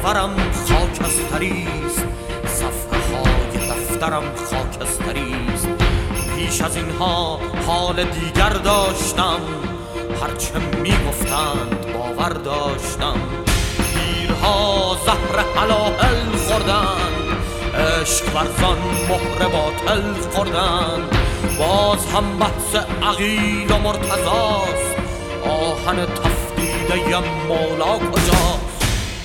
سفرم خاکستریست، صفحه های دفترم خاکستریست. پیش از اینها حال دیگر داشتم، هرچه میگفتند باور داشتم. پیرها زهر هلاهل خوردند، عشق ورزان مهر باطل خوردند. باز هم بحث عقیل و مرتضاست، آهن تفدیده مولا کجاست؟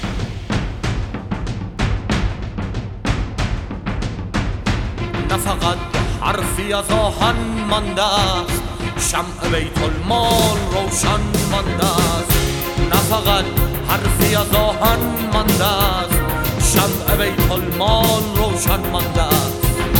نه فقط حرفی از آهن مانده است، شمع بیت المال روشن مانده است. نه فقط حرفی از آهن مانده است، شمع بیت المال روشن مانده است.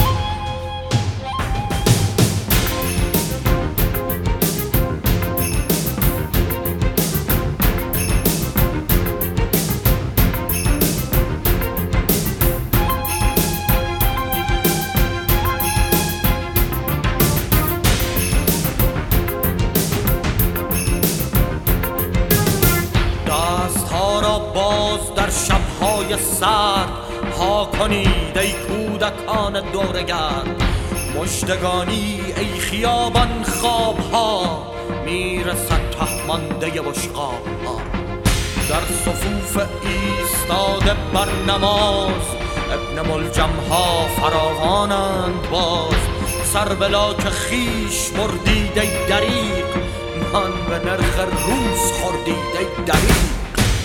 باز در شب‌های سرد ها کنید ای کودکان دورگرد. مژدگانی ای خیابان خواب‌ها، میرسد ته مانده بشقاب‌ها. در صفوف ایستاده بر نماز، ابن ملجم‌ها فراوانند باز. سر بلا که خیش بردید ای دریغ، من به نرخ روز خوردید ای دریغ.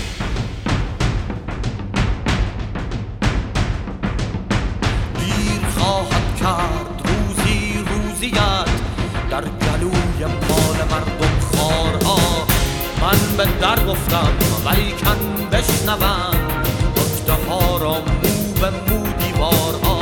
کرد روزی روزیت در گلوی مال مردم خارها. من به در گفتم ولیکن بشنوم، نکته ها را مو به مو دیوارها.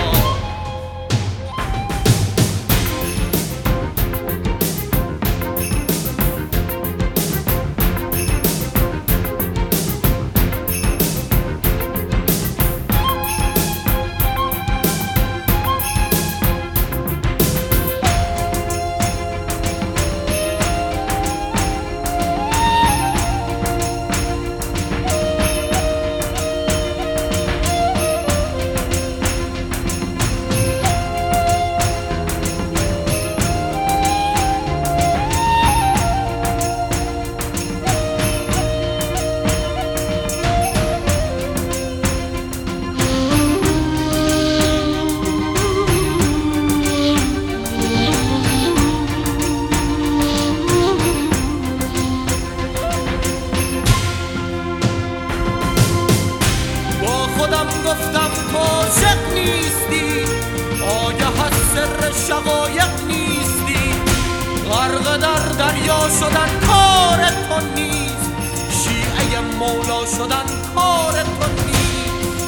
گفتم تو عاشق نیستی، آگه از سر شقایق نیستی. غرق در دریا شدن کار تو نیست، شیعه مولا شدن کار تو نیست.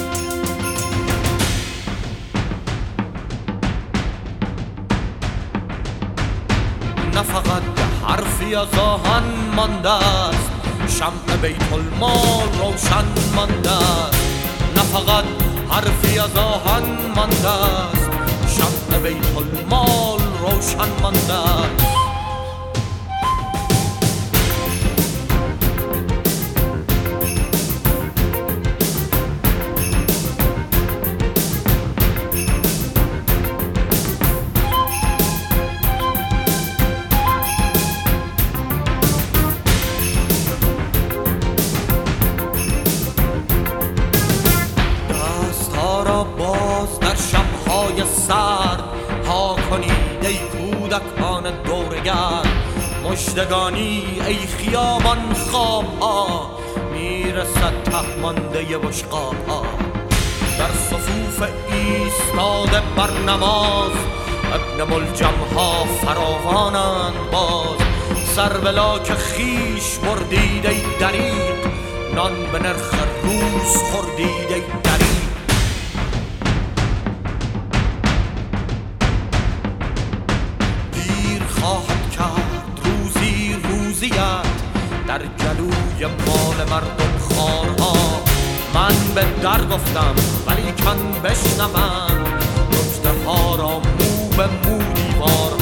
نه فقط حرفی از آهن مانده است، شمع بیت المال روشن مانده است. نه فقط حرفی از آهن مانده است، شمع بیت المال روشن مانده است. باز در شب‌های سرد ها کنید ای کودکان دورگرد. مژدگانی ای خیابان خواب‌ها، میرسد ته مانده بشقاب‌ها. در صفوف ایستاده بر نماز، ابن ملجم‌ها فراوانند باز. سر بلا که خیش بردید ای دریغ، نان به نرخ روز خوردید ای دریغ. خواهد کرد روزی روزیت در گلوی مال مردم خارها. من به در گفتم ولیکن بشنوم، نکته ها را مو به مو دیوار